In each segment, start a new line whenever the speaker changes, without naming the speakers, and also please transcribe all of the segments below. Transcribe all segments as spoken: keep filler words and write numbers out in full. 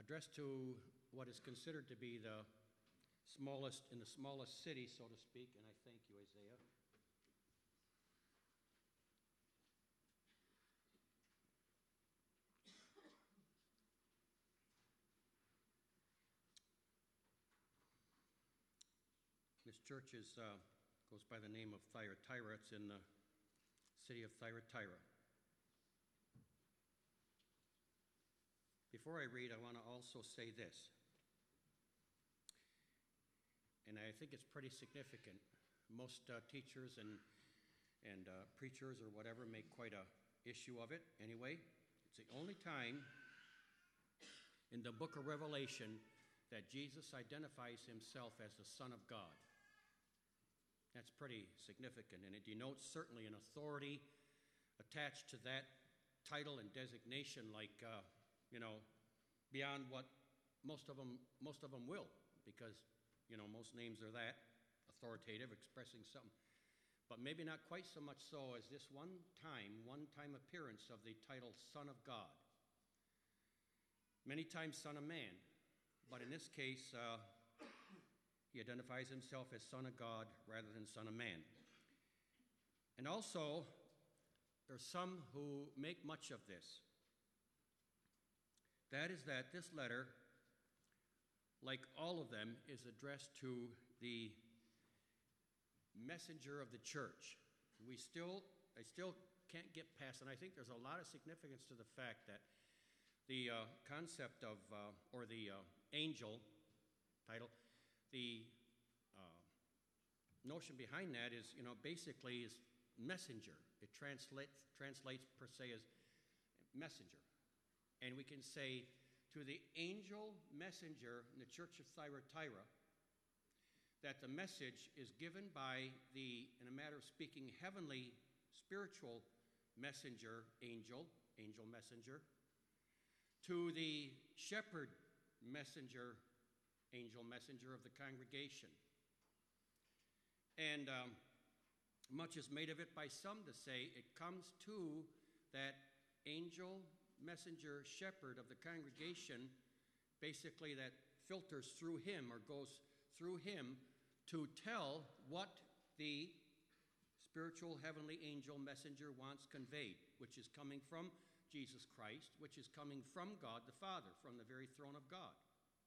addressed to what is considered to be the smallest, in the smallest city, so to speak, and I thank you, Isaiah. This church is, uh, goes by the name of Thyatira. It's in the city of Thyatira. Before I read, I want to also say this, and I think it's pretty significant. Most uh, teachers and, and uh, preachers or whatever make quite a issue of it. Anyway, it's the only time in the book of Revelation that Jesus identifies himself as the Son of God. That's pretty significant, and it denotes certainly an authority attached to that title and designation, like uh, you know, beyond what most of them most of them will, because you know most names are that authoritative, expressing something, but maybe not quite so much so as this one time, one time appearance of the title Son of God. Many times Son of Man, but in this case. Uh, He identifies himself as Son of God rather than Son of Man. And also, there's some who make much of this. That is that this letter, like all of them, is addressed to the messenger of the church. We still, I still can't get past, and I think there's a lot of significance to the fact that the uh, concept of, uh, or the uh, angel title, the uh, notion behind that is, you know, basically is messenger. It translates, translates per se as messenger. And we can say to the angel messenger in the church of Thyatira that the message is given by the, in a matter of speaking, heavenly spiritual messenger, angel, angel messenger, to the shepherd messenger, angel messenger of the congregation. And um, much is made of it by some to say it comes to that angel messenger shepherd of the congregation, basically that filters through him or goes through him to tell what the spiritual heavenly angel messenger wants conveyed, which is coming from Jesus Christ, which is coming from God the Father, from the very throne of God.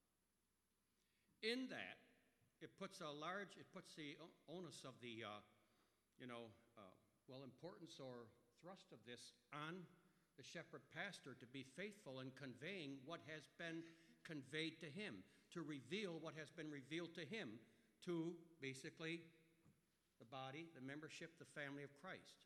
In that, it puts a large, it puts the onus of the, uh, you know, uh, well, importance or thrust of this on the shepherd pastor to be faithful in conveying what has been conveyed to him, to reveal what has been revealed to him, to basically the body, the membership, the family of Christ.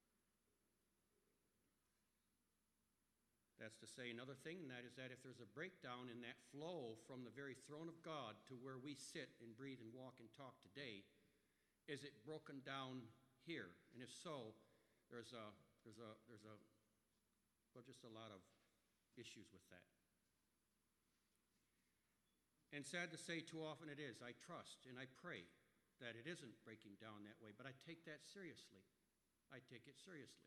That's to say another thing, and that is that if there's a breakdown in that flow from the very throne of God to where we sit and breathe and walk and talk today, is it broken down here? And if so, there's a, there's a, there's a, well, just a lot of issues with that. And sad to say, too often it is. I trust and I pray that it isn't breaking down that way, but I take that seriously. I take it seriously.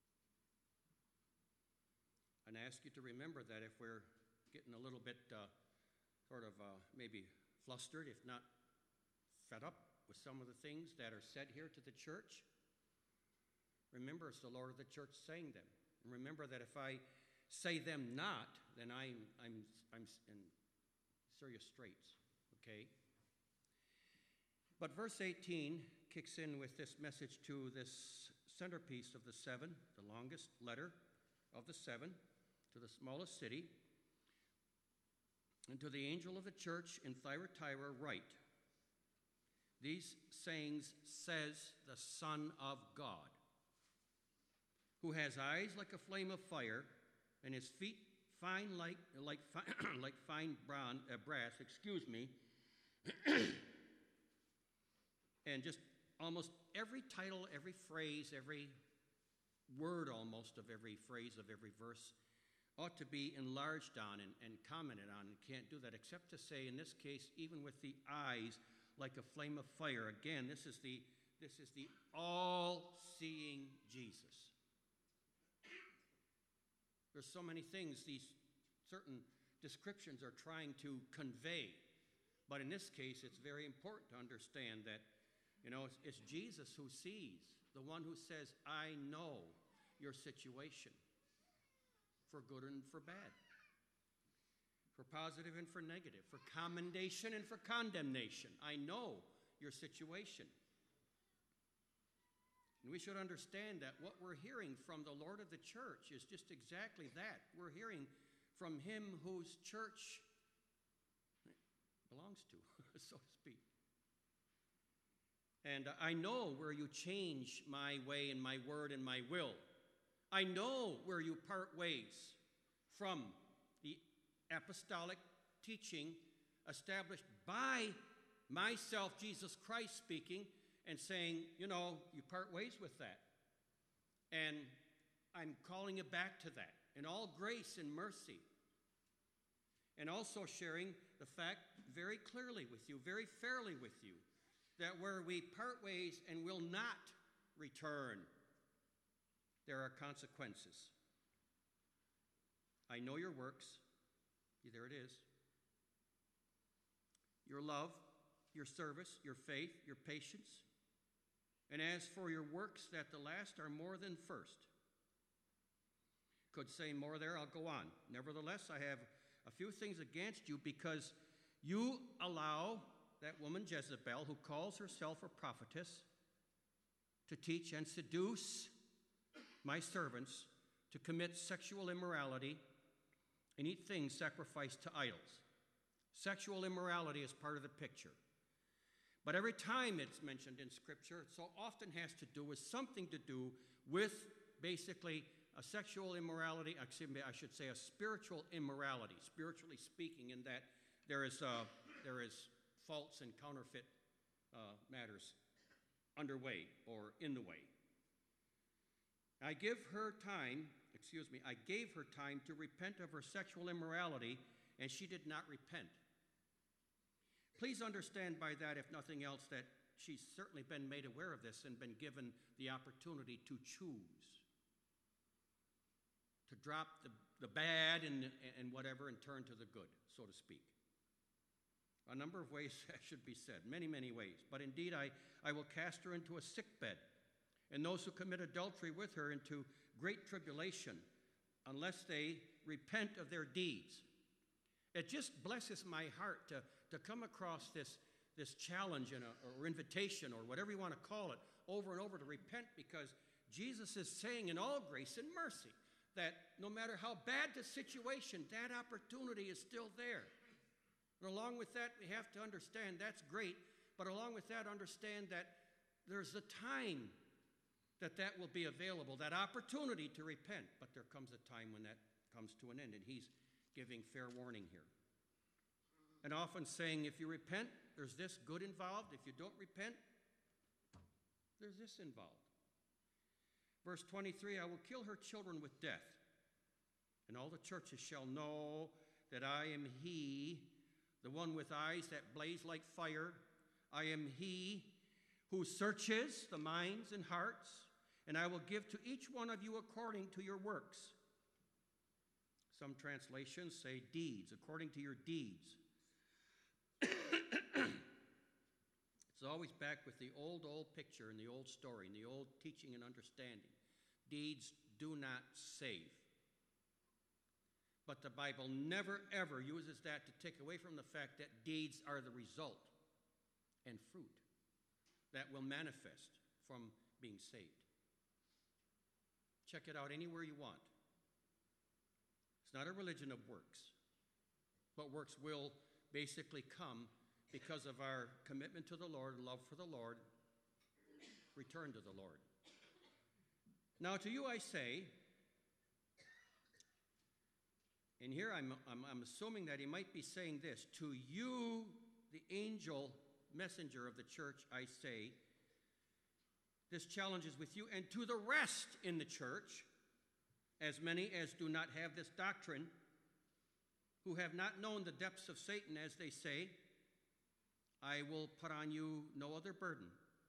And I ask you to remember that if we're getting a little bit uh, sort of uh, maybe flustered, if not fed up with some of the things that are said here to the church, remember it's the Lord of the church saying them. And remember that if I say them not, then I'm, I'm, I'm in serious straits, okay? But verse eighteen kicks in with this message to this centerpiece of the seven, the longest letter of the seven, to the smallest city, and to the angel of the church in Thyatira write, these sayings says the Son of God, who has eyes like a flame of fire, and his feet fine like like fine, like fine bronze, uh, brass, excuse me, and just almost every title, every phrase, every word almost of every phrase of every verse ought to be enlarged on and, and commented on. And can't do that except to say, in this case, even with the eyes like a flame of fire. Again, this is the this is the all-seeing Jesus. There's so many things, these certain descriptions are trying to convey. But in this case, it's very important to understand that, you know, it's, it's Jesus who sees, the one who says, I know your situation, for good and for bad, for positive and for negative, for commendation and for condemnation. I know your situation. And we should understand that what we're hearing from the Lord of the church is just exactly that. We're hearing from him whose church belongs to, so to speak. And I know where you change my way and my word and my will. I know where you part ways from the apostolic teaching established by myself, Jesus Christ speaking, and saying, you know, you part ways with that. And I'm calling you back to that in all grace and mercy. And also sharing the fact very clearly with you, very fairly with you, that where we part ways and will not return, there are consequences. I know your works. There it is. Your love, your service, your faith, your patience. And as for your works, that the last are more than first. Could say more there, I'll go on. Nevertheless, I have a few things against you because you allow that woman Jezebel, who calls herself a prophetess, to teach and seduce my servants to commit sexual immorality and eat things sacrificed to idols. Sexual immorality is part of the picture. But every time it's mentioned in Scripture, it so often has to do with something to do with basically a sexual immorality, excuse me, I should say a spiritual immorality, spiritually speaking, in that there is, uh, there is false and counterfeit uh, matters underway or in the way. I give her time, excuse me, I gave her time to repent of her sexual immorality, and she did not repent. Please understand by that, if nothing else, that she's certainly been made aware of this and been given the opportunity to choose, to drop the, the bad and, and whatever and turn to the good, so to speak. A number of ways that should be said, many, many ways. But indeed, I, I will cast her into a sickbed, and those who commit adultery with her into great tribulation, unless they repent of their deeds. It just blesses my heart to, to come across this, this challenge and a, or invitation, or whatever you want to call it, over and over to repent, because Jesus is saying in all grace and mercy that no matter how bad the situation, that opportunity is still there. And along with that, we have to understand that's great, but along with that, understand that there's a time that that will be available, that opportunity to repent. But there comes a time when that comes to an end, and he's giving fair warning here. And often saying, if you repent, there's this good involved. If you don't repent, there's this involved. Verse twenty-three, I will kill her children with death, and all the churches shall know that I am he, the one with eyes that blaze like fire. I am he who searches the minds and hearts, and I will give to each one of you according to your works. Some translations say deeds, according to your deeds. It's always back with the old, old picture and the old story and the old teaching and understanding. Deeds do not save. But the Bible never, ever uses that to take away from the fact that deeds are the result and fruit that will manifest from being saved. Check it out anywhere you want. It's not a religion of works, but works will basically come because of our commitment to the Lord, love for the Lord, return to the Lord. Now to you I say, and here I'm, I'm, I'm assuming that he might be saying this, to you, the angel messenger of the church, I say, this challenge is with you, and to the rest in the church, as many as do not have this doctrine, who have not known the depths of Satan, as they say, I will put on you no other burden.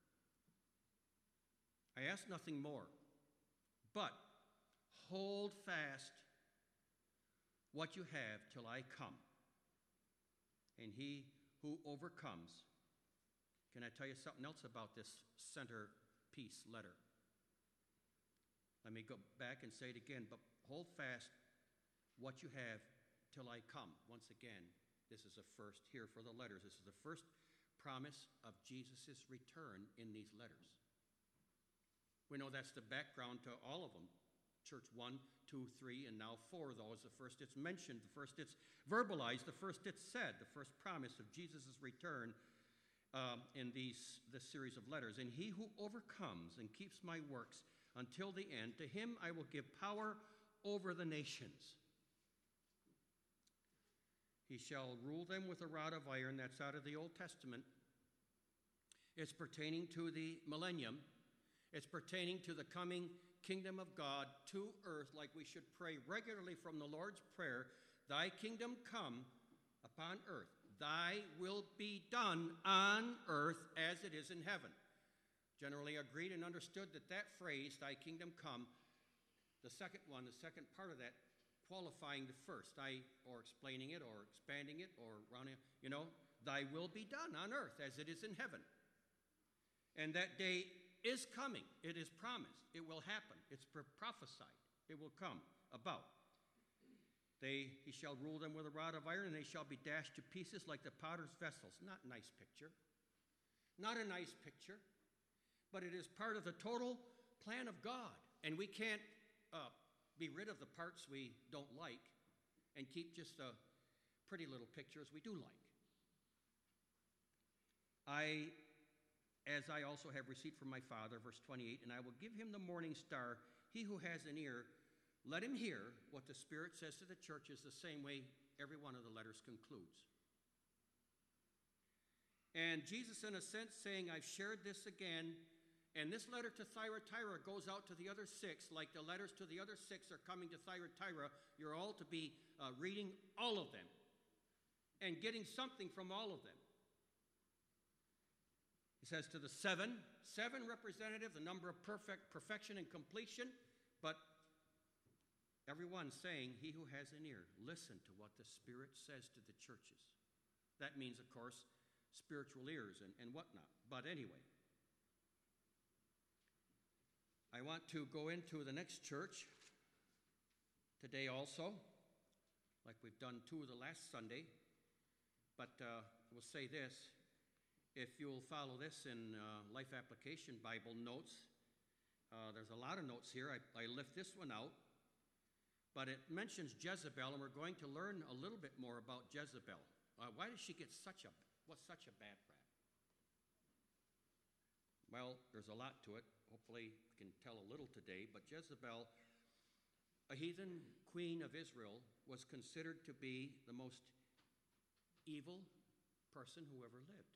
I ask nothing more, but hold fast what you have till I come. And he who overcomes, can I tell you something else about this centerpiece letter? Let me go back and say it again, but hold fast what you have till I come. Once again, this is a first here for the letters. This is the first promise of Jesus' return in these letters. We know that's the background to all of them. Church one, two, three, and now four of those. The first it's mentioned, the first it's verbalized, the first it's said, the first promise of Jesus' return um, in these this series of letters. And he who overcomes and keeps my works until the end, to him I will give power over the nations. He shall rule them with a rod of iron. That's out of the Old Testament. It's pertaining to the millennium. It's pertaining to the coming kingdom of God to earth, like we should pray regularly from the Lord's Prayer, thy kingdom come upon earth. Thy will be done on earth as it is in heaven. Generally agreed and understood that that phrase, thy kingdom come, the second one, the second part of that, qualifying the first, I, or explaining it, or expanding it, or running, you know, thy will be done on earth as it is in heaven. And that day is coming. It is promised. It will happen. It's prophesied. It will come about. They, he shall rule them with a rod of iron, and they shall be dashed to pieces like the potter's vessels. Not a nice picture. Not a nice picture. But it is part of the total plan of God. And we can't uh, be rid of the parts we don't like and keep just the pretty little pictures we do like. I, as I also have received from my Father, verse twenty-eight, and I will give him the morning star. He who has an ear, let him hear what the Spirit says to the churches, the same way every one of the letters concludes. And Jesus, in a sense, saying, I've shared this again. And this letter to Thyatira goes out to the other six, like the letters to the other six are coming to Thyatira. You're all to be uh, reading all of them and getting something from all of them. He says to the seven, seven representative, the number of perfect perfection and completion, but everyone saying, he who has an ear, listen to what the Spirit says to the churches. That means, of course, spiritual ears and, and whatnot. But anyway, I want to go into the next church today also, like we've done two of the last Sunday. But uh, we'll say this. If you'll follow this in uh, Life Application Bible notes, uh, there's a lot of notes here. I, I lift this one out. But it mentions Jezebel, and we're going to learn a little bit more about Jezebel. Uh, why does she get such a, what's such a bad rap? Well, there's a lot to it. Hopefully we can tell a little today. But Jezebel, a heathen queen of Israel, was considered to be the most evil person who ever lived.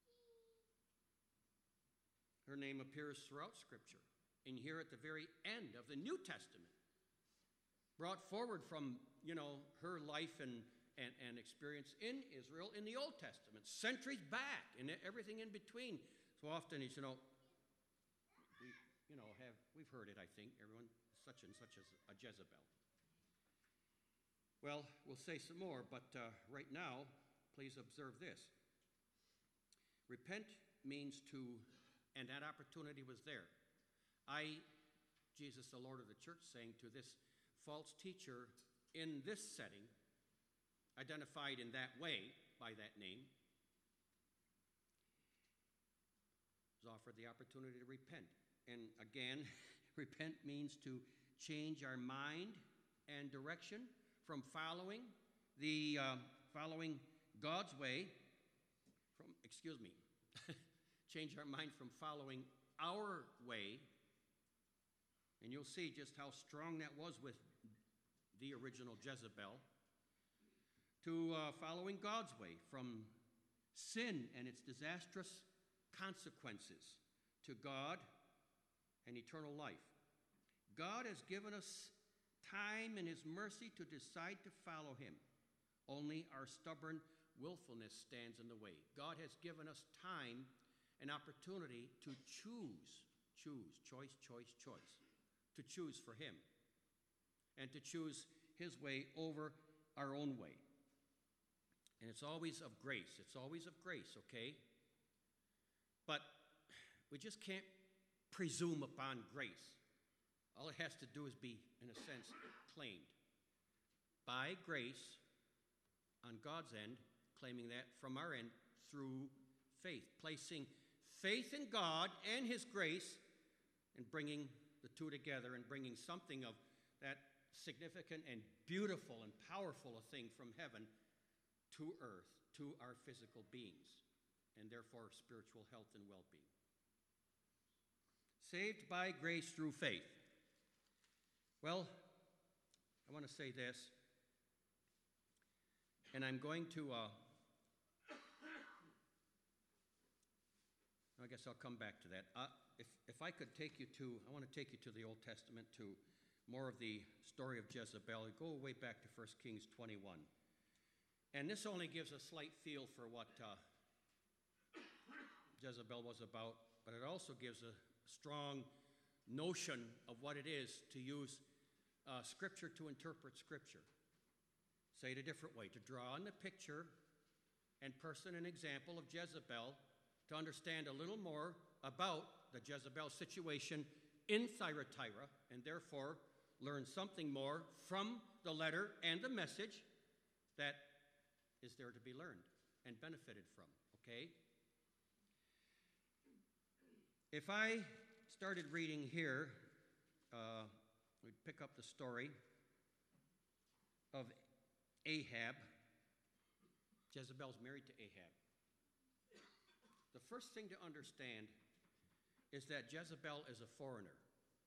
Her name appears throughout Scripture. And here at the very end of the New Testament, brought forward from, you know, her life and, and, and experience in Israel in the Old Testament, centuries back, and everything in between. So often, you know, we, you know, have we've heard it. I think everyone, such and such as a Jezebel. Well, we'll say some more, but uh, right now, please observe this. Repent means to, and that opportunity was there. I, Jesus, the Lord of the church, saying to this false teacher in this setting, identified in that way by that name, was offered the opportunity to repent. And again, repent means to change our mind and direction from following the uh, following God's way. From excuse me, change our mind from following our way. And you'll see just how strong that was with the original Jezebel, to uh, following God's way, from sin and its disastrous consequences to God and eternal life. God has given us time in his mercy to decide to follow him. Only our stubborn willfulness stands in the way. God has given us time and opportunity to choose, choose, choice, choice, choice, to choose for him and to choose his way over our own way. And it's always of grace. It's always of grace, okay? But we just can't presume upon grace. All it has to do is be, in a sense, claimed. By grace, on God's end, claiming that from our end through faith. Placing faith in God and His grace and bringing the two together and bringing something of that significant and beautiful and powerful a thing from heaven to earth, to our physical beings, and therefore spiritual health and well-being. Saved by grace through faith. Well, I want to say this, and I'm going to, uh, I guess I'll come back to that. Uh, if, if I could take you to, I want to take you to the Old Testament, to more of the story of Jezebel. Go way back to First Kings twenty-one. And this only gives a slight feel for what uh, Jezebel was about, but it also gives a strong notion of what it is to use uh, Scripture to interpret Scripture. Say it a different way, to draw on the picture and person and example of Jezebel to understand a little more about the Jezebel situation in Thyatira, and therefore learn something more from the letter and the message that is there to be learned and benefited from, okay? If I started reading here, uh, we'd pick up the story of Ahab. Jezebel's married to Ahab. The first thing to understand is that Jezebel is a foreigner.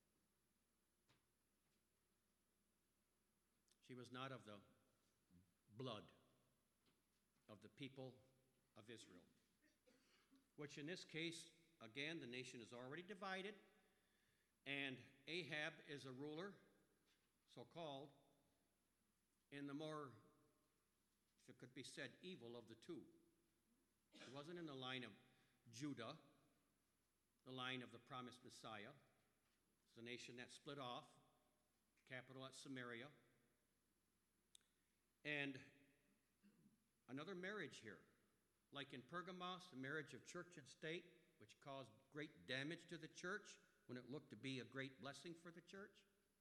She was not of the blood of the people of Israel, which in this case, again, the nation is already divided, and Ahab is a ruler, so-called, in the more, if it could be said, evil of the two. It wasn't in the line of Judah, the line of the promised Messiah. It's a nation that split off, capital at Samaria. And another marriage here. Like in Pergamos, the marriage of church and state, which caused great damage to the church when it looked to be a great blessing for the church.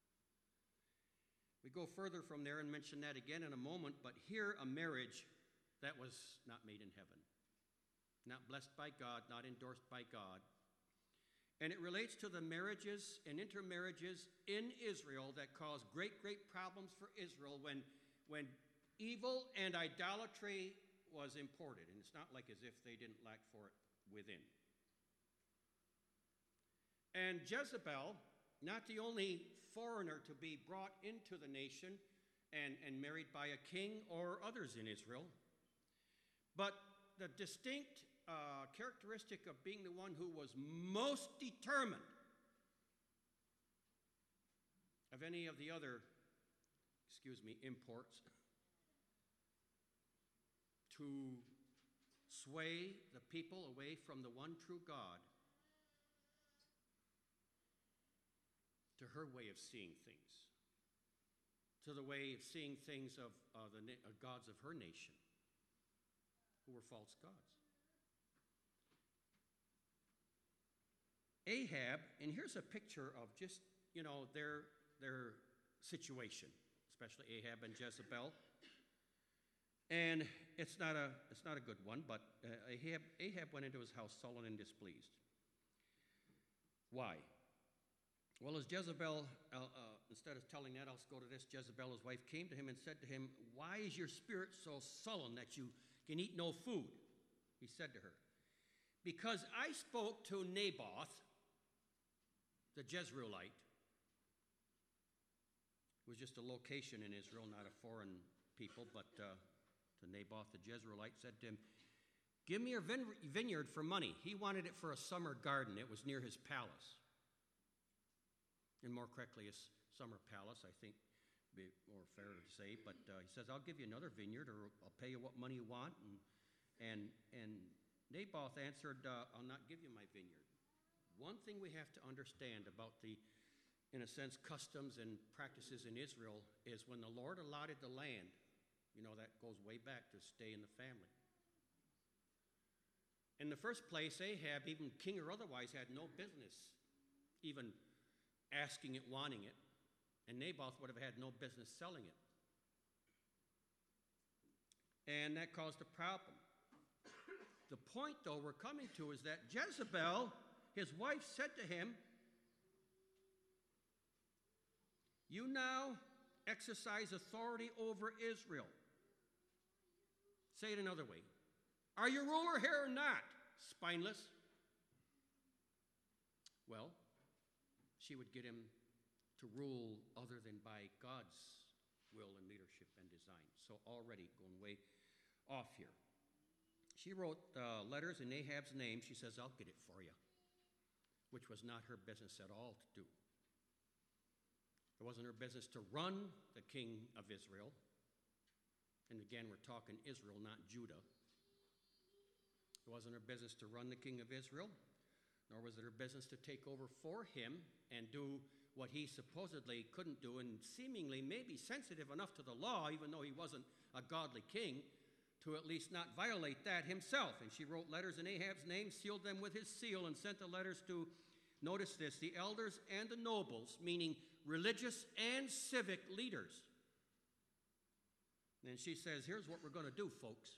We go further from there and mention that again in a moment, but here a marriage that was not made in heaven. Not blessed by God, not endorsed by God. And it relates to the marriages and intermarriages in Israel that caused great, great problems for Israel when, when evil and idolatry was imported. And it's not like as if they didn't lack for it within. And Jezebel, not the only foreigner to be brought into the nation and, and married by a king or others in Israel, but the distinct uh, characteristic of being the one who was most determined of any of the other, excuse me, imports, to sway the people away from the one true God to her way of seeing things, to the way of seeing things of uh, the na- uh, gods of her nation, who were false gods. Ahab, and here's a picture of just, you know, their, their situation, especially Ahab and Jezebel. And it's not a, it's not a good one, but uh, Ahab, Ahab went into his house sullen and displeased. Why? Well, as Jezebel, uh, uh, instead of telling that, I'll go to this. Jezebel, his wife, came to him and said to him, "Why is your spirit so sullen that you can eat no food?" He said to her, "Because I spoke to Naboth, the Jezreelite," it was just a location in Israel, not a foreign people, but uh, to Naboth, the Jezreelite, said to him, "Give me your vine- vineyard for money." He wanted it for a summer garden. It was near his palace. And more correctly, his summer palace, I think, be more fair to say. But uh, he says, "I'll give you another vineyard, or I'll pay you what money you want." And and and Naboth answered, uh, "I'll not give you my vineyard." One thing we have to understand about the, in a sense, customs and practices in Israel is when the Lord allotted the land You know, that goes way back to stay in the family. In the first place, Ahab, even king or otherwise, had no business even asking it, wanting it, and Naboth would have had no business selling it. And that caused a problem. The point, though, we're coming to is that Jezebel, his wife, said to him, "You now exercise authority over Israel." Say it another way. Are you ruler here or not, spineless? Well, she would get him to rule other than by God's will and leadership and design. So already going way off here. She wrote uh, letters in Ahab's name. She says, "I'll get it for you," which was not her business at all to do. It wasn't her business to run the king of Israel. And again, we're talking Israel, not Judah. It wasn't her business to run the king of Israel, nor was it her business to take over for him and do what he supposedly couldn't do, and seemingly maybe sensitive enough to the law, even though he wasn't a godly king, to at least not violate that himself. And she wrote letters in Ahab's name, sealed them with his seal, and sent the letters to, notice this, the elders and the nobles, meaning religious and civic leaders. And she says, here's what we're going to do, folks,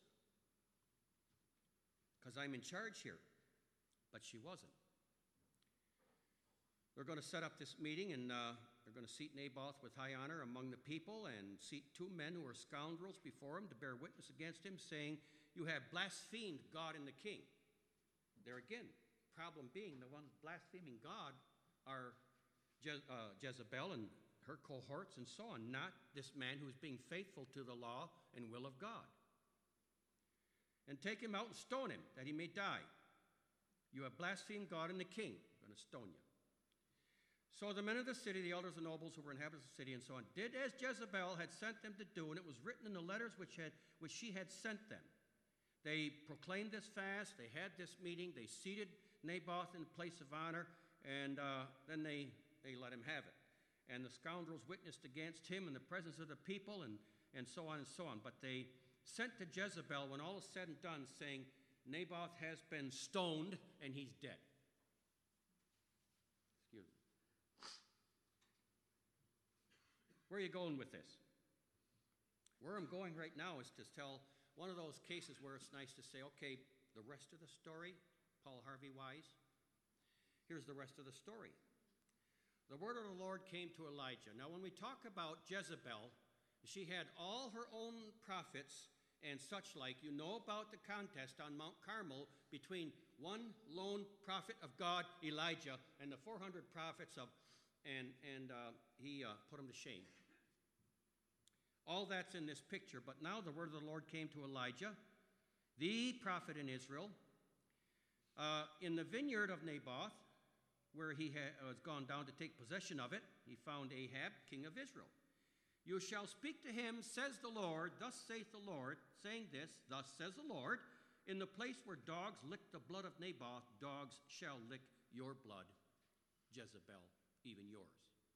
because I'm in charge here. But she wasn't. They're going to set up this meeting, and uh, they're going to seat Naboth with high honor among the people and seat two men who are scoundrels before him to bear witness against him, saying, "You have blasphemed God and the king." There again, problem being the ones blaspheming God are Je- uh, Jezebel and her cohorts and so on, not this man who's being faithful to the law and will of God. "And take him out and stone him, that he may die. You have blasphemed God and the king." I'm going to stone you. So the men of the city, the elders and nobles who were inhabitants of the city and so on, did as Jezebel had sent them to do, and it was written in the letters which, had, which she had sent them. They proclaimed this fast, they had this meeting, they seated Naboth in the place of honor, and uh, then they, they let him have it. And the scoundrels witnessed against him in the presence of the people, and, and so on and so on. But they sent to Jezebel, when all is said and done, saying, "Naboth has been stoned, and he's dead." Excuse me. Where are you going with this? Where I'm going right now is to tell one of those cases where it's nice to say, okay, the rest of the story, Paul Harvey wise, here's the rest of the story. The word of the Lord came to Elijah. Now, when we talk about Jezebel, she had all her own prophets and such like. You know about the contest on Mount Carmel between one lone prophet of God, Elijah, and the four hundred prophets of, and, and uh, he uh, put them to shame. All that's in this picture, but now the word of the Lord came to Elijah, the prophet in Israel, uh, in the vineyard of Naboth, where he had was gone down to take possession of it. He found Ahab, king of Israel. "You shall speak to him, says the Lord, thus saith the Lord," saying this, "thus says the Lord, in the place where dogs lick the blood of Naboth, dogs shall lick your blood, Jezebel, even yours."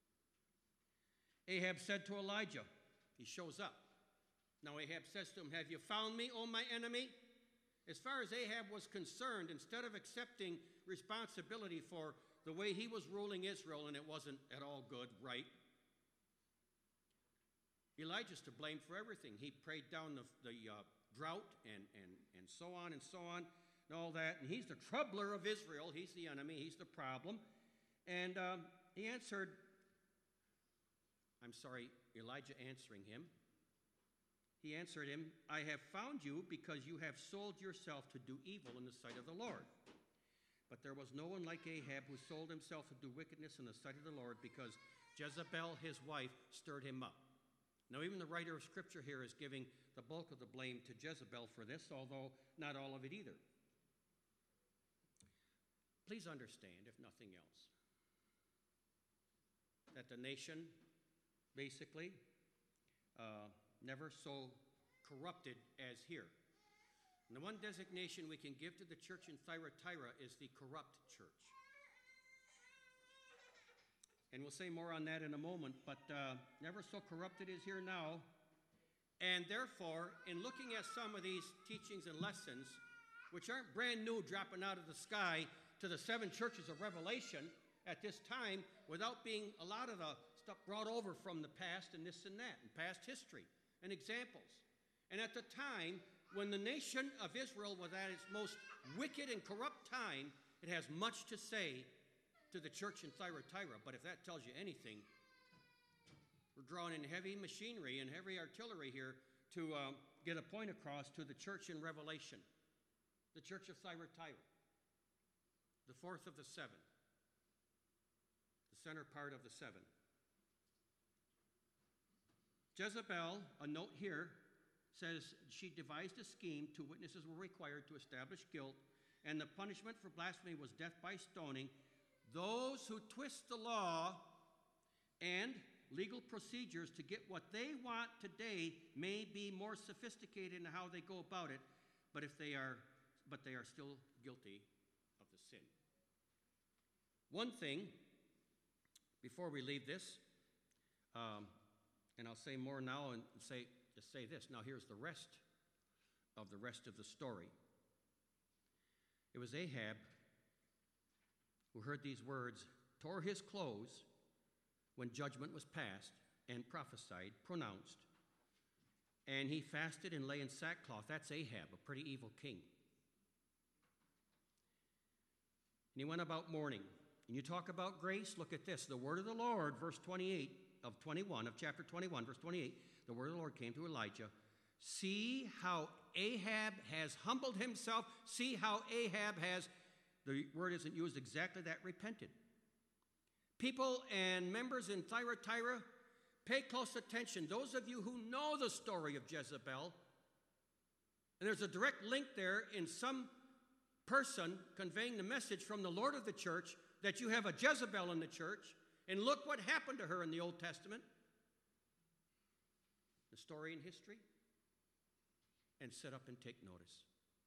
Ahab said to Elijah, he shows up. Now Ahab says to him, "Have you found me, O my enemy?" As far as Ahab was concerned, instead of accepting responsibility for the way he was ruling Israel, and it wasn't at all good, right, Elijah's to blame for everything. He prayed down the, the uh, drought and, and, and so on and so on and all that. And he's the troubler of Israel. He's the enemy. He's the problem. And um, he answered, I'm sorry, Elijah answering him. He answered him, "I have found you because you have sold yourself to do evil in the sight of the Lord. But there was no one like Ahab who sold himself to do wickedness in the sight of the Lord, because Jezebel, his wife, stirred him up." Now, even the writer of Scripture here is giving the bulk of the blame to Jezebel for this, although not all of it either. Please understand, if nothing else, that the nation, basically, uh, never so corrupted as here. And the one designation we can give to the church in Thyatira is the corrupt church. And we'll say more on that in a moment, but uh, never so corrupted as here now. And therefore, in looking at some of these teachings and lessons, which aren't brand new dropping out of the sky to the seven churches of Revelation at this time, without being a lot of the stuff brought over from the past and this and that, and past history and examples. And at the time, when the nation of Israel was at its most wicked and corrupt time, it has much to say to the church in Thyatira. But if that tells you anything, we're drawing in heavy machinery and heavy artillery here to uh, get a point across to the church in Revelation, the church of Thyatira, the fourth of the seven, the center part of the seven. Jezebel, a note here, says she devised a scheme. Two witnesses were required to establish guilt, and the punishment for blasphemy was death by stoning. Those who twist the law and legal procedures to get what they want today may be more sophisticated in how they go about it, but if they are, but they are still guilty of the sin. One thing, before we leave this, um, and I'll say more now and say just say this. Now here's the rest of the rest of the story. It was Ahab who heard these words, tore his clothes when judgment was passed, and prophesied, pronounced. And he fasted and lay in sackcloth. That's Ahab, a pretty evil king. And he went about mourning. And you talk about grace, look at this. The word of the Lord, verse twenty-eight of twenty-one, of chapter twenty-one, verse twenty-eight, the word of the Lord came to Elijah. See how Ahab has humbled himself. See how Ahab has, the word isn't used exactly that, repented. People and members in Thyatira, pay close attention. Those of you who know the story of Jezebel, and there's a direct link there in some person conveying the message from the Lord of the church that you have a Jezebel in the church, and look what happened to her in the Old Testament. The story in history, and sit up and take notice.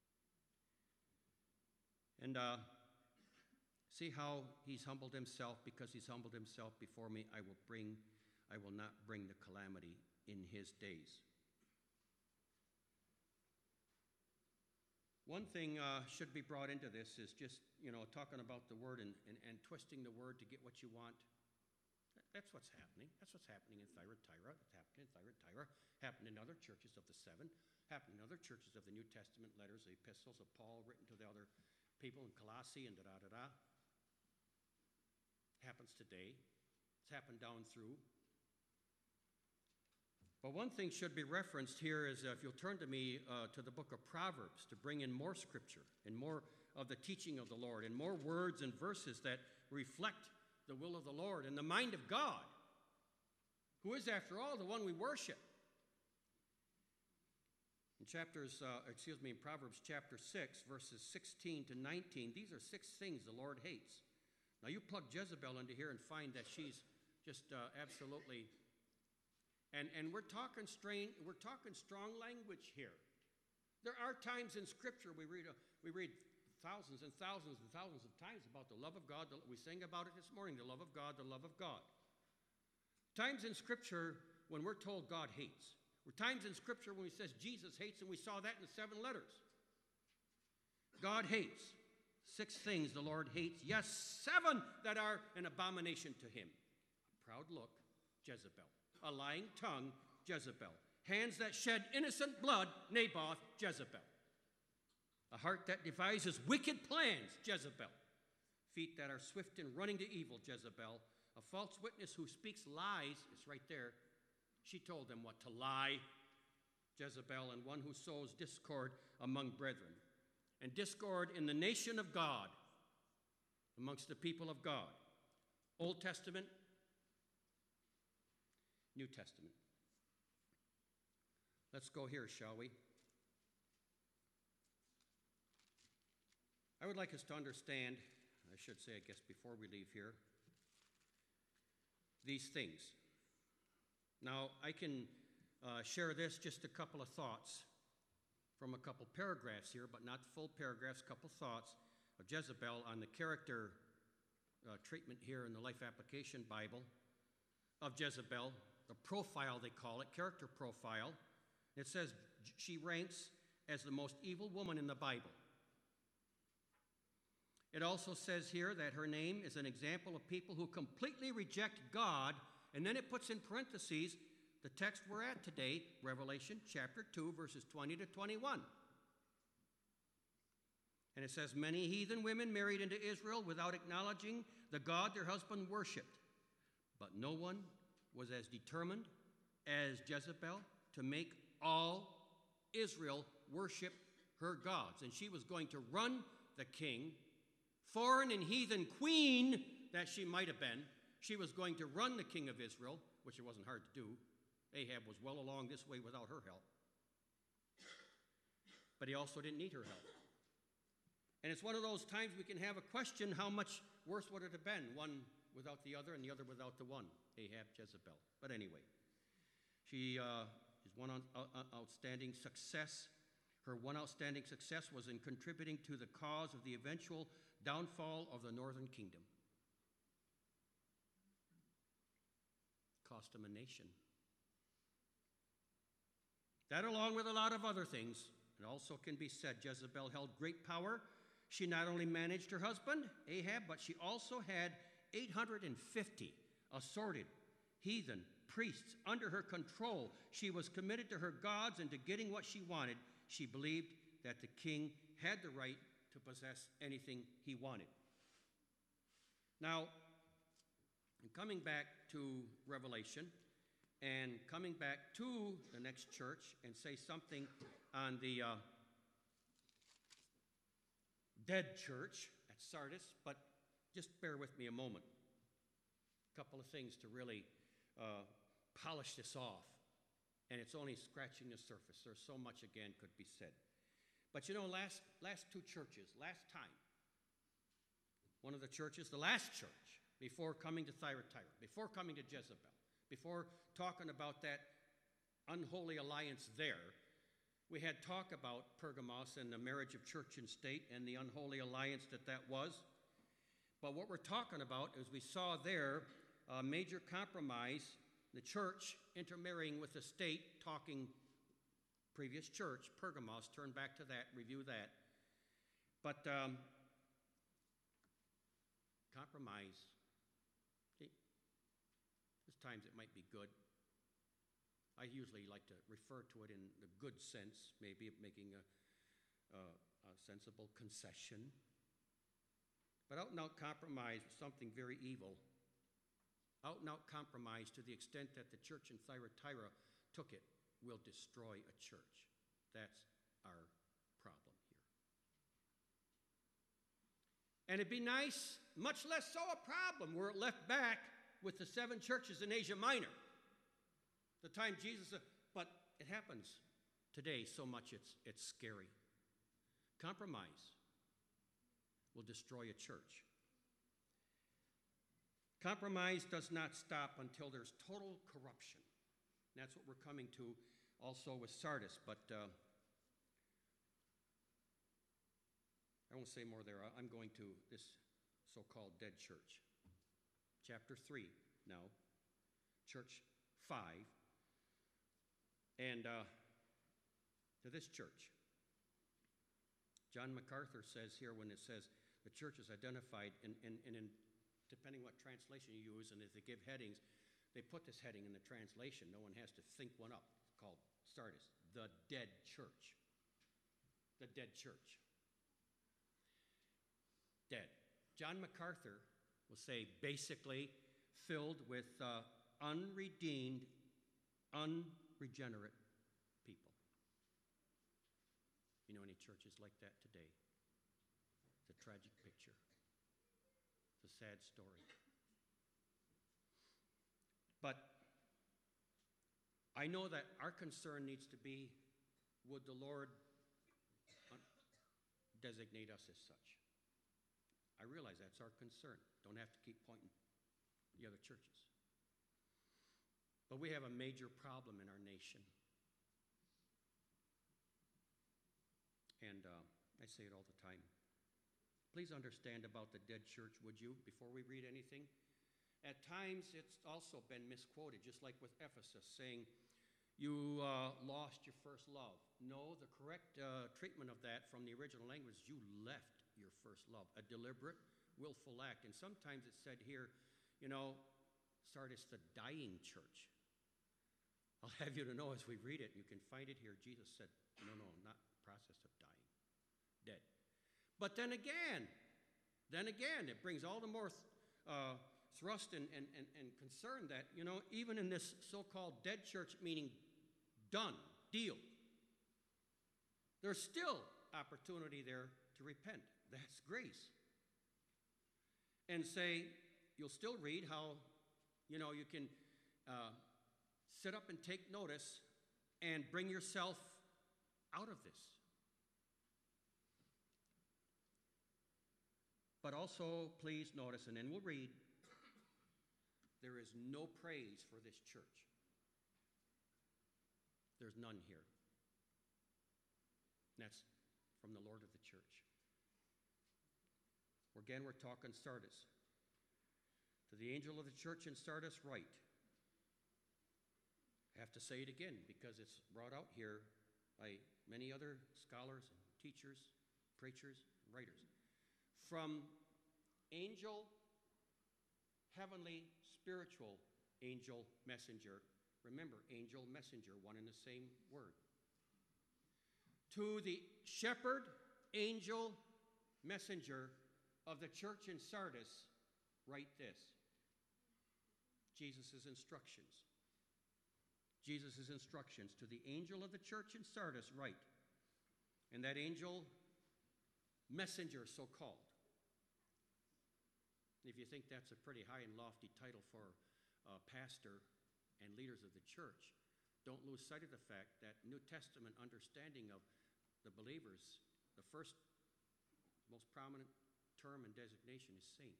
And uh, see how he's humbled himself. Because he's humbled himself before me, I will bring, I will not bring the calamity in his days. One thing uh, should be brought into this is just, you know, talking about the word and, and, and twisting the word to get what you want. That's what's happening. That's what's happening in Thyatira. That's happening in Thyatira. Happened in other churches of the seven. Happened in other churches of the New Testament letters, the epistles of Paul written to the other people in Colossae and da-da-da-da. Happens today. It's happened down through. But one thing should be referenced here is uh, if you'll turn to me uh, to the book of Proverbs to bring in more scripture and more of the teaching of the Lord and more words and verses that reflect the will of the Lord and the mind of God, who is, after all, the one we worship. In chapters, uh, excuse me, in Proverbs chapter six, verses sixteen to nineteen, these are six things the Lord hates. Now you plug Jezebel into here and find that she's just uh, absolutely, and, and we're talking strain, we're talking strong language here. There are times in Scripture we read, uh, we read thousands and thousands and thousands of times about the love of God. The, we sang about it this morning, the love of God, the love of God. Times in Scripture when we're told God hates. There are times in Scripture when he says Jesus hates, and we saw that in the seven letters. God hates. Six things the Lord hates. Yes, seven that are an abomination to him. A proud look, Jezebel. A lying tongue, Jezebel. Hands that shed innocent blood, Naboth, Jezebel. A heart that devises wicked plans, Jezebel. Feet that are swift in running to evil, Jezebel. A false witness who speaks lies, it's right there. She told them what to lie, Jezebel, and one who sows discord among brethren. And discord in the nation of God, amongst the people of God. Old Testament, New Testament. Let's go here, shall we? I would like us to understand, I should say, I guess, before we leave here, these things. Now, I can uh, share this, just a couple of thoughts from a couple paragraphs here, but not full paragraphs, couple thoughts of Jezebel on the character uh, treatment here in the Life Application Bible of Jezebel, the profile they call it, character profile. It says she ranks as the most evil woman in the Bible. It also says here that her name is an example of people who completely reject God, and then it puts in parentheses the text we're at today, Revelation chapter two, verses twenty to twenty-one. And it says, many heathen women married into Israel without acknowledging the God their husband worshipped. But no one was as determined as Jezebel to make all Israel worship her gods. And she was going to run the king, foreign and heathen queen that she might have been. She was going to run the king of Israel, which it wasn't hard to do. Ahab was well along this way without her help. But he also didn't need her help. And it's one of those times we can have a question, how much worse would it have been, one without the other and the other without the one, Ahab, Jezebel. But anyway, she uh, is one on, uh, outstanding success. Her one outstanding success was in contributing to the cause of the eventual downfall of the northern kingdom. Cost them a nation. That, along with a lot of other things, it also can be said Jezebel held great power. She not only managed her husband, Ahab, but she also had eight hundred fifty assorted heathen priests under her control. She was committed to her gods and to getting what she wanted. She believed that the king had the right to possess anything he wanted. Now, in coming back to Revelation and coming back to the next church and say something on the uh, dead church at Sardis, but just bear with me a moment. A couple of things to really uh, polish this off, and it's only scratching the surface. There's so much, again, could be said. But you know, last, last two churches, last time, one of the churches, the last church, before coming to Thyatira, before coming to Jezebel, before talking about that unholy alliance there, we had talk about Pergamos and the marriage of church and state and the unholy alliance that that was. But what we're talking about is we saw there a major compromise, the church intermarrying with the state, talking previous church, Pergamos, turn back to that, review that. But um, compromise, see, there's times it might be good. I usually like to refer to it in the good sense, maybe of making a, a, a sensible concession. But out-and-out compromise was something very evil. Out-and-out compromise to the extent that the church in Thyatira took it will destroy a church. That's our problem here. And it'd be nice, much less so a problem, were it left back with the seven churches in Asia Minor. The time Jesus, uh, but it happens today so much it's, it's scary. Compromise will destroy a church. Compromise does not stop until there's total corruption. And that's what we're coming to also with Sardis, but uh, I won't say more there. I'm going to this so-called dead church. Chapter three now, church five. And uh, to this church, John MacArthur says here when it says the church is identified, and in, in, in, depending what translation you use, and if they give headings, they put this heading in the translation. No one has to think one up. It's called Sardis, the dead church. The dead church. Dead. John MacArthur will say basically filled with uh, unredeemed, unregenerate people. You know any churches like that today? It's a tragic picture. It's a sad story. But I know that our concern needs to be, would the Lord designate us as such? I realize that's our concern. Don't have to keep pointing the other churches. But we have a major problem in our nation. And uh, I say it all the time. Please understand about the dead church, would you, before we read anything? At times, it's also been misquoted, just like with Ephesus, saying, you uh, lost your first love. No, the correct uh, treatment of that from the original language, you left your first love. A deliberate, willful act. And sometimes it's said here, you know, Sardis, the dying church. I'll have you to know as we read it, you can find it here, Jesus said, no, no, not process of dying, dead. But then again, then again, it brings all the more uh, thrust and, and, and, and concern that, you know, even in this so-called dead church, meaning done, deal, there's still opportunity there to repent. That's grace. And say, you'll still read how, you know, you can uh, sit up and take notice and bring yourself out of this. But also, please notice, and then we'll read, there is no praise for this church. There's none here. And that's from the Lord of the church. Again, we're talking Sardis. To the angel of the church in Sardis, write. I have to say it again because it's brought out here by many other scholars and teachers, preachers, writers. From angel, heavenly, spiritual angel, messenger. Remember, angel, messenger, one and the same word. To the shepherd, angel, messenger of the church in Sardis, write this. Jesus' instructions. Jesus' instructions. To the angel of the church in Sardis, write. And that angel, messenger, so called. If you think that's a pretty high and lofty title for a pastor and leaders of the church, don't lose sight of the fact that New Testament understanding of the believers, the first most prominent term and designation is saints.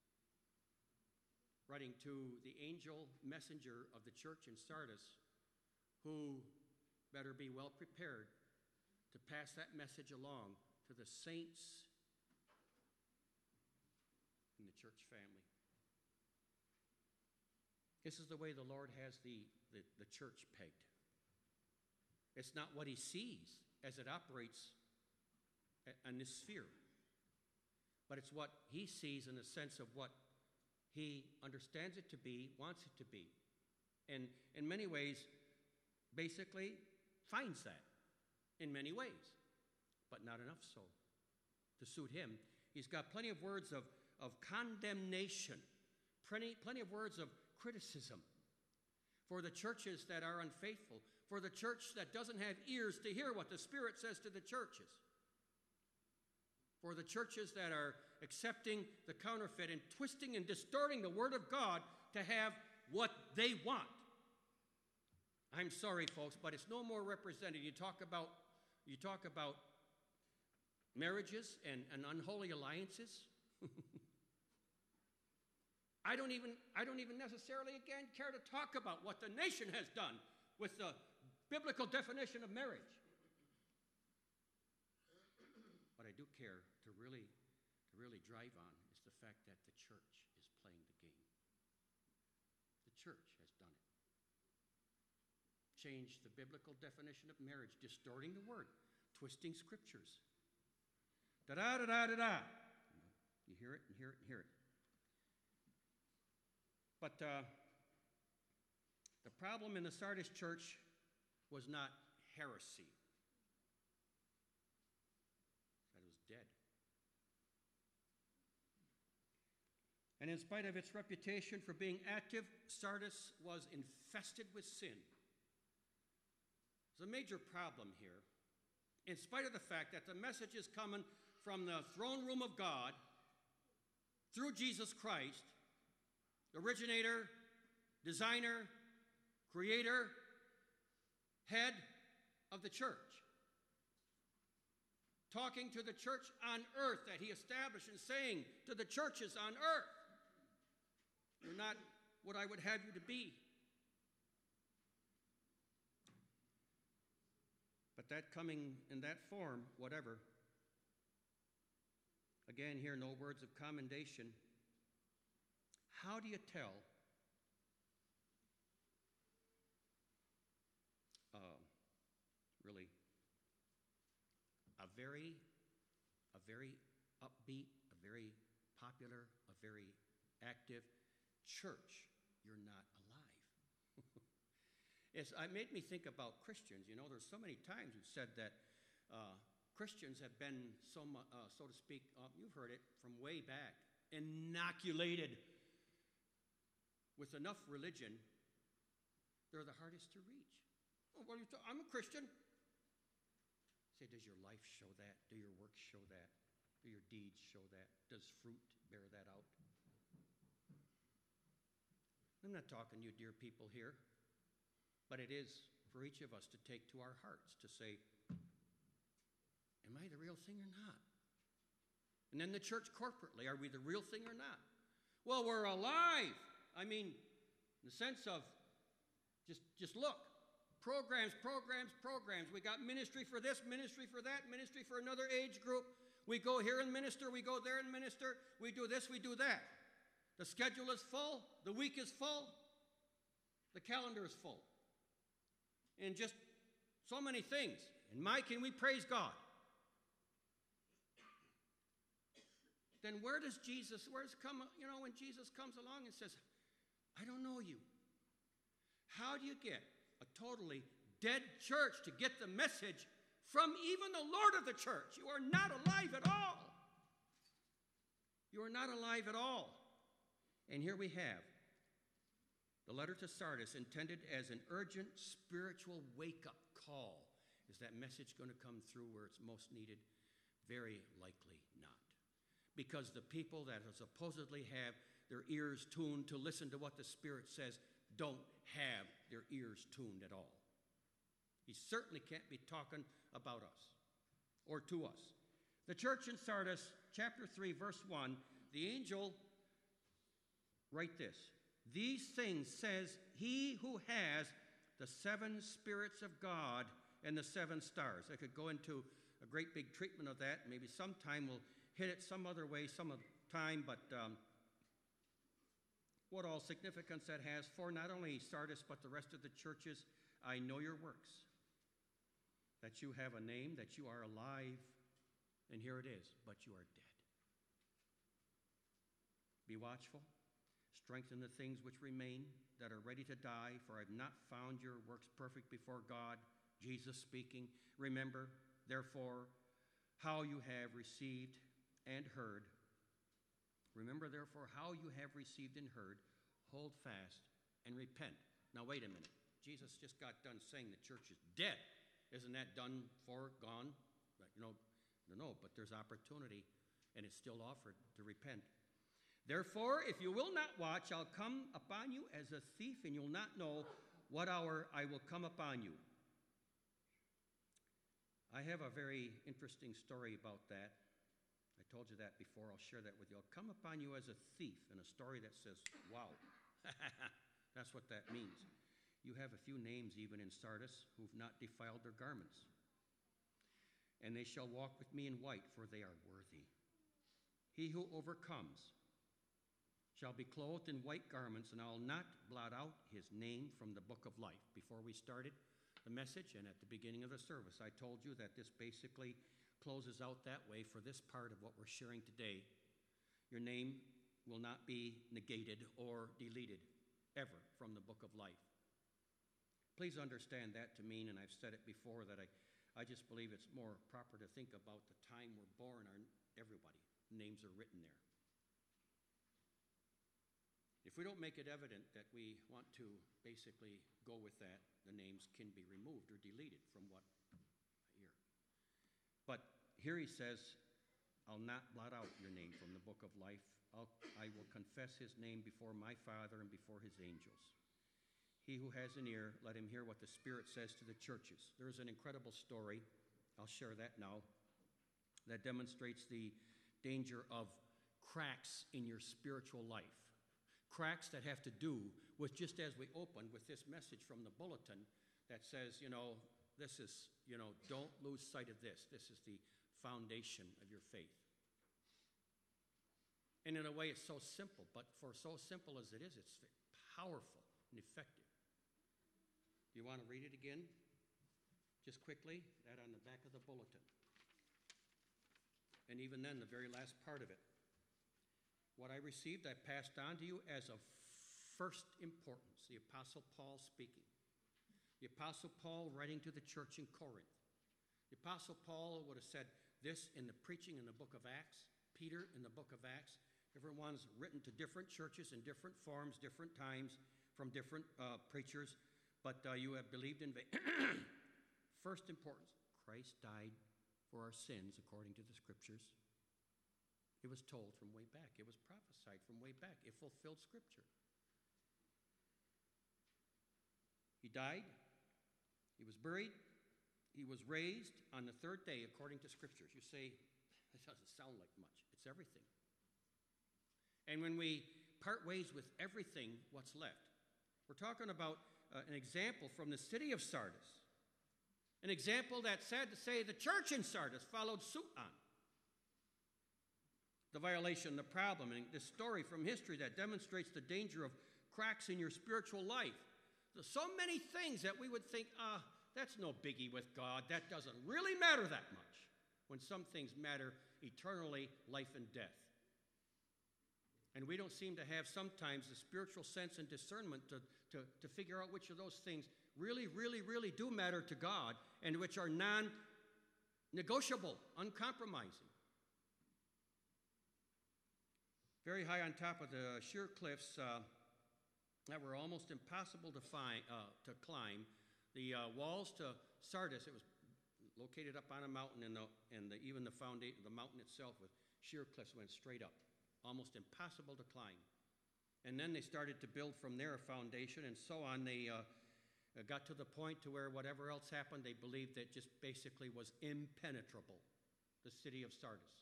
Writing to the angel messenger of the church in Sardis, who better be well prepared to pass that message along to the saints in the church family. This is the way the Lord has the, the, the church pegged. It's not what he sees as it operates in this sphere, but it's what he sees in the sense of what he understands it to be, wants it to be, and in many ways, basically finds that in many ways, but not enough so to suit him. He's got plenty of words of, of condemnation, plenty, plenty of words of criticism for the churches that are unfaithful, for the church that doesn't have ears to hear what the Spirit says to the churches, for the churches that are accepting the counterfeit and twisting and distorting the Word of God to have what they want. I'm sorry, folks, but it's no more represented. You talk about, you talk about marriages and, and unholy alliances. I don't even, I don't even necessarily, again, care to talk about what the nation has done with the biblical definition of marriage. What I do care to really, to really drive on is the fact that the church is playing the game. The church has done it. Changed the biblical definition of marriage, distorting the word, twisting scriptures. Da-da-da-da-da-da. You hear it and hear it and hear it. But uh, the problem in the Sardis church was not heresy. That was dead. And in spite of its reputation for being active, Sardis was infested with sin. There's a major problem here. In spite of the fact that the message is coming from the throne room of God through Jesus Christ, the originator, designer, creator, head of the church, talking to the church on earth that he established and saying to the churches on earth, you're not what I would have you to be. But that coming in that form, whatever, again here, no words of commendation. How do you tell very, a very upbeat, a very popular, a very active church, you're not alive. It's, it made me think about Christians. You know, there's so many times we've said that uh, Christians have been, so, mu- uh, so to speak, uh, you've heard it from way back, inoculated with enough religion, they're the hardest to reach. Oh, what are you ta- I'm a Christian. Say, does your life show that? Do your works show that? Do your deeds show that? Does fruit bear that out? I'm not talking to you, dear people here, but it is for each of us to take to our hearts to say, am I the real thing or not? And then the church corporately, are we the real thing or not? Well, we're alive. I mean, in the sense of just, just look. Programs, programs, programs. We got ministry for this, ministry for that, ministry for another age group. We go here and minister, we go there and minister. We do this, we do that. The schedule is full, the week is full, the calendar is full. And just so many things. And my, can we praise God? Then where does Jesus, where's come, you know, when Jesus comes along and says, I don't know you. How do you get a totally dead church to get the message from even the Lord of the church? You are not alive at all. You are not alive at all. And here we have the letter to Sardis, intended as an urgent spiritual wake-up call. Is that message going to come through where it's most needed? Very likely not. Because the people that supposedly have their ears tuned to listen to what the Spirit says don't have their ears tuned at all. He certainly can't be talking about us or to us. The church in Sardis, chapter three, verse one, the angel, write this. These things says he who has the seven spirits of God and the seven stars. I could go into a great big treatment of that. Maybe sometime we'll hit it some other way, some other time, but um, what all significance that has for not only Sardis, but the rest of the churches. I know your works, that you have a name, that you are alive, and here it is, but you are dead. Be watchful, strengthen the things which remain that are ready to die, for I have not found your works perfect before God. Jesus speaking. Remember, therefore, how you have received and heard. Remember, therefore, how you have received and heard. Hold fast and repent. Now, wait a minute. Jesus just got done saying the church is dead. Isn't that done for, gone? You know, no, but there's opportunity, and it's still offered to repent. Therefore, if you will not watch, I'll come upon you as a thief, and you'll not know what hour I will come upon you. I have a very interesting story about that. I told you that before. I'll share that with you. I'll come upon you as a thief, in a story that says, wow. That's what that means. You have a few names even in Sardis who've not defiled their garments. And they shall walk with me in white, for they are worthy. He who overcomes shall be clothed in white garments, and I'll not blot out his name from the book of life. Before we started the message and at the beginning of the service, I told you that this basically closes out that way for this part of what we're sharing today. Your name will not be negated or deleted ever from the book of life. Please understand that to mean, and I've said it before, that I, I just believe it's more proper to think about the time we're born. Our, everybody, names are written there. If we don't make it evident that we want to basically go with that, the names can be removed or deleted from what here. But here he says, I'll not blot out your name from the book of life. I'll, I will confess his name before my Father and before his angels. He who has an ear, let him hear what the Spirit says to the churches. There is an incredible story, I'll share that now, that demonstrates the danger of cracks in your spiritual life. Cracks that have to do with, just as we opened with this message from the bulletin that says, you know, this is, you know, don't lose sight of this. This is the foundation of your faith. And in a way, it's so simple, but for so simple as it is, it's powerful and effective. Do you want to read it again? Just quickly, that on the back of the bulletin. and even then, the very last part of it. What I received, I passed on to you as of first importance. The Apostle Paul speaking. The Apostle Paul writing to the church in Corinth. The Apostle Paul would have said this in the preaching in the book of Acts. Peter in the book of Acts. Different ones written to different churches in different forms, different times, from different uh, preachers. But uh, you have believed in vain. First importance, Christ died for our sins according to the Scriptures. It was told from way back. It was prophesied from way back. It fulfilled Scripture. He died. He was buried. He was raised on the third day according to Scriptures. You say, that doesn't sound like much. It's everything. And when we part ways with everything, what's left? We're talking about uh, an example from the city of Sardis. An example that, sad to say, the church in Sardis followed suit on. The violation, the problem, and this story from history that demonstrates the danger of cracks in your spiritual life. There's so many things that we would think, ah, uh, that's no biggie with God. That doesn't really matter that much. When some things matter eternally, life and death. And we don't seem to have sometimes the spiritual sense and discernment to, to, to figure out which of those things really, really, really do matter to God and which are non-negotiable, uncompromising. Very high on top of the sheer cliffs uh, that were almost impossible to, find, uh, to climb, the uh, walls to Sardis, it was located up on a mountain, and, the, and the, even the, foundation, the mountain itself with sheer cliffs went straight up. Almost impossible to climb. And then they started to build from there a foundation, and so on. They uh, got to the point to where whatever else happened, they believed that just basically was impenetrable, the city of Sardis.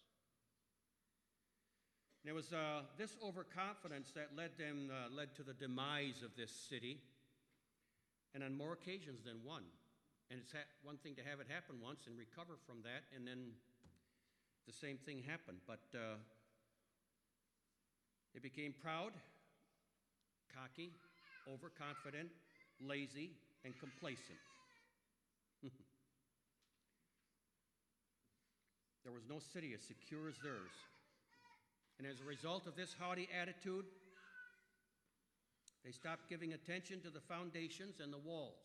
And it was uh, this overconfidence that led them uh, led to the demise of this city, and on more occasions than one. And it's ha- one thing to have it happen once and recover from that, and then the same thing happened. But uh, It became proud, cocky, overconfident, lazy, and complacent. There was no city as secure as theirs. And as a result of this haughty attitude, they stopped giving attention to the foundations and the walls.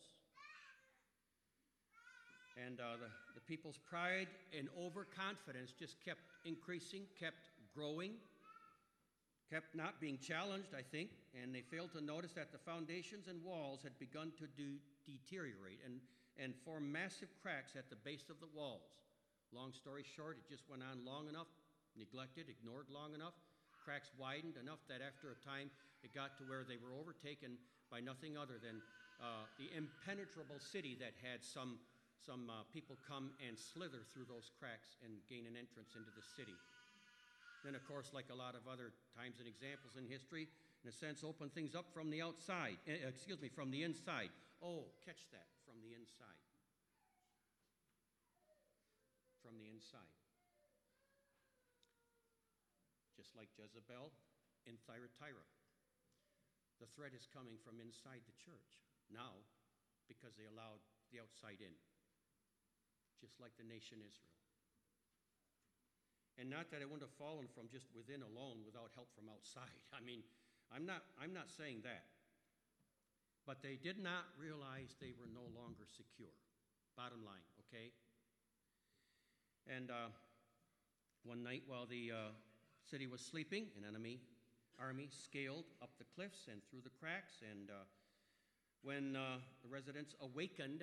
And uh, the, the people's pride and overconfidence just kept increasing, kept growing, kept not being challenged, I think, and they failed to notice that the foundations and walls had begun to de- deteriorate and, and form massive cracks at the base of the walls. Long story short, it just went on long enough, neglected, ignored long enough. Cracks widened enough that after a time it got to where they were overtaken by nothing other than uh, the impenetrable city that had some, some uh, people come and slither through those cracks and gain an entrance into the city. Then, of course, like a lot of other times and examples in history, in a sense, open things up from the outside, uh, excuse me, from the inside. Oh, catch that, from the inside. From the inside. Just like Jezebel in Thyatira. The threat is coming from inside the church now because they allowed the outside in, just like the nation Israel. And not that it wouldn't have fallen from just within alone without help from outside. I mean, I'm not, I'm not saying that. But they did not realize they were no longer secure. Bottom line, okay? And uh, one night while the uh, city was sleeping, an enemy army scaled up the cliffs and through the cracks. And uh, when uh, the residents awakened,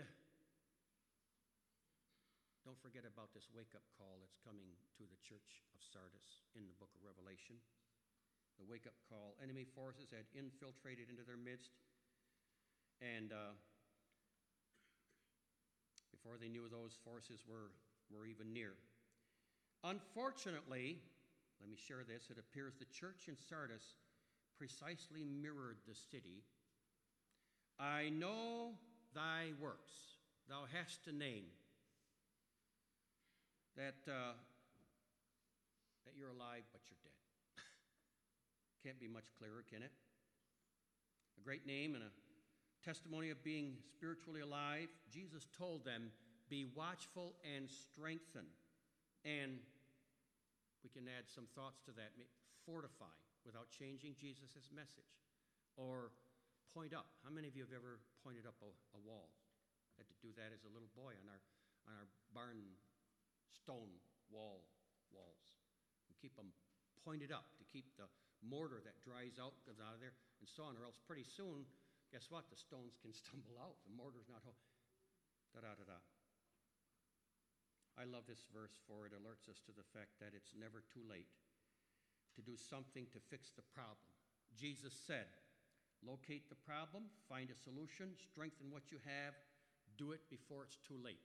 don't forget about this wake-up call that's coming to the church of Sardis in the book of Revelation. The wake-up call. Enemy forces had infiltrated into their midst, and uh, before they knew, those forces were, were even near. Unfortunately, let me share this, it appears the church in Sardis precisely mirrored the city. I know thy works, thou hast a name. That, uh, that you're alive, but you're dead. Can't be much clearer, can it? A great name and a testimony of being spiritually alive. Jesus told them, be watchful and strengthen. And We can add some thoughts to that, fortify without changing Jesus' message, or point up. How many of you have ever pointed up a, a wall? Had to do that as a little boy on our on our barn stone wall walls. And keep them pointed up to keep the mortar that dries out, goes out of there, and so on, or else pretty soon, guess what? The stones can stumble out. The mortar's not whole. Da-da-da-da. I love this verse, for it alerts us to the fact that it's never too late to do something to fix the problem. Jesus said, locate the problem, find a solution, strengthen what you have, do it before it's too late.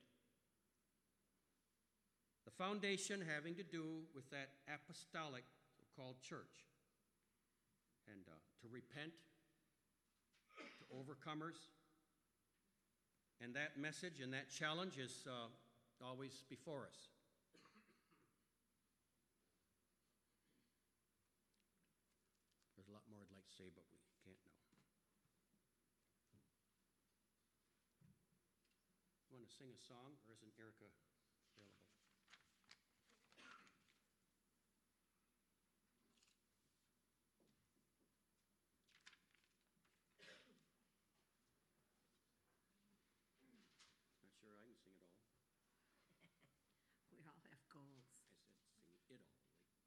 The foundation having to do with that apostolic so-called church. And uh, to repent, to overcomers. And that message and that challenge is uh, always before us. There's a lot more I'd like to say, but we can't now. You want to sing a song, or isn't Erica available? Not sure I can sing it all.
We all have goals.
I said sing it all.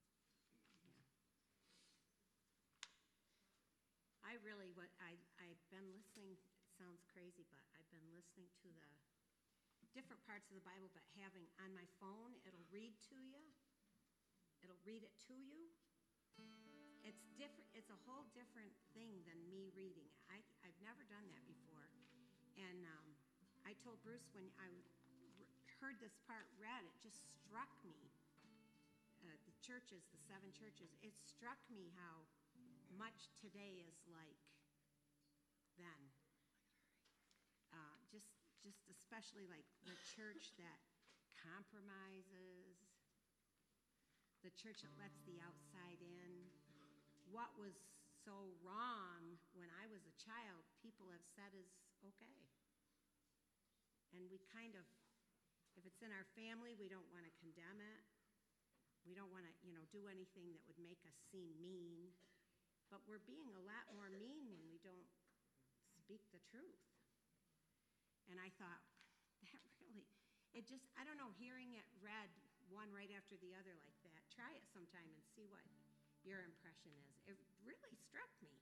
I really, what I, I've been listening, it sounds crazy, but I've been listening to the different parts of the Bible, but having on my phone, it'll read to you. It'll read it to you. It's different, it's a whole different thing than me reading it. I, I've never done that before. And um, I told Bruce when I heard this part read, it just struck me. Uh, the churches, the seven churches, it struck me how much today is like then. Uh, just, just especially like the church that compromises, the church that lets the outside in. What was so wrong when I was a child, people have said is okay. And we kind of, if it's in our family, we don't want to condemn it. We don't want to, you know, do anything that would make us seem mean. But we're being a lot more mean when we don't speak the truth. And I thought, that really, it just, I don't know, hearing it read one right after the other like that, try it sometime and see what your impression is. It really struck me.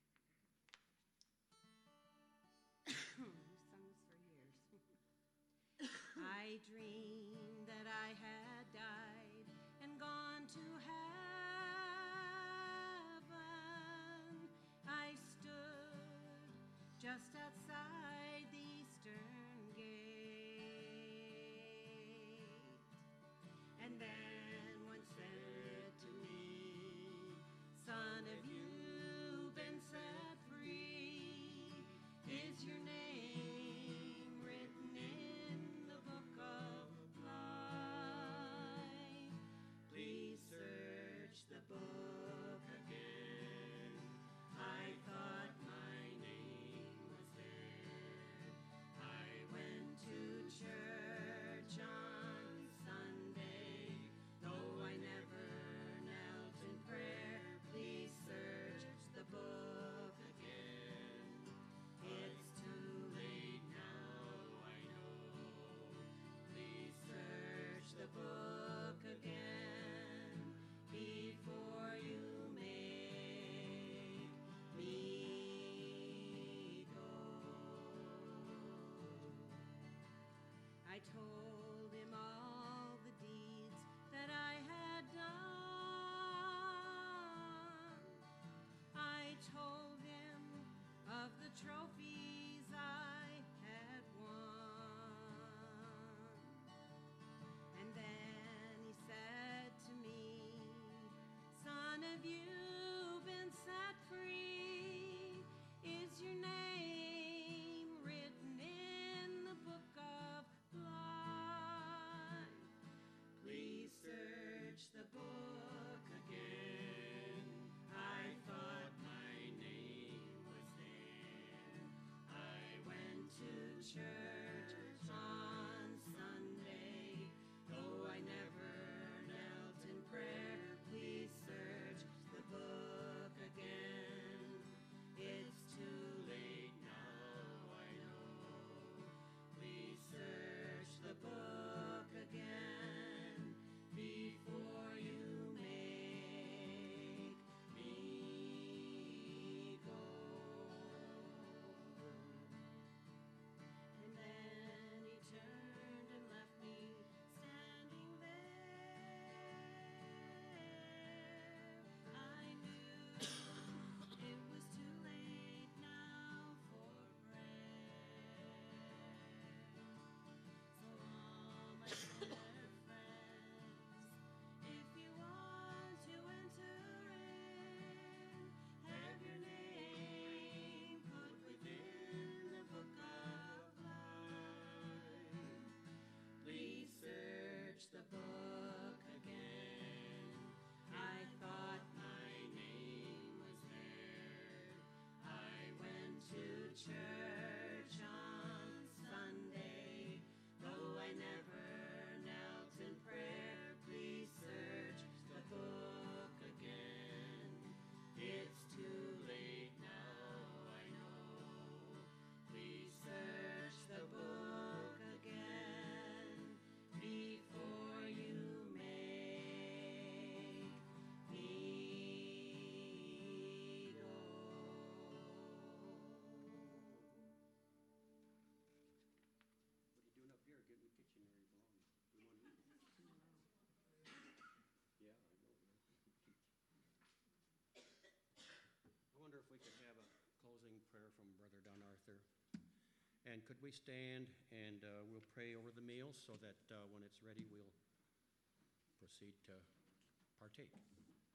We've sung this for years. I dreamed that I had died and gone to heaven. I stood just outside the eastern gate, and then one said to me, "Son, have you been set free? Is your name written in the book of life? Please search the book again. I thought my name was there. I went to church on Sunday, though I never knelt in prayer. Please search the book again. It's too late now, I know. Please search the book again before you make me go. I told him all the deeds that I had done. I told him of the trophies I had won. And then he said to me, "Son, have you been set free? Is your name written in the book of life?
could have a closing prayer from Brother Don Arthur. And could we stand and uh, we'll pray over the meal so that uh, when it's ready, we'll proceed to partake.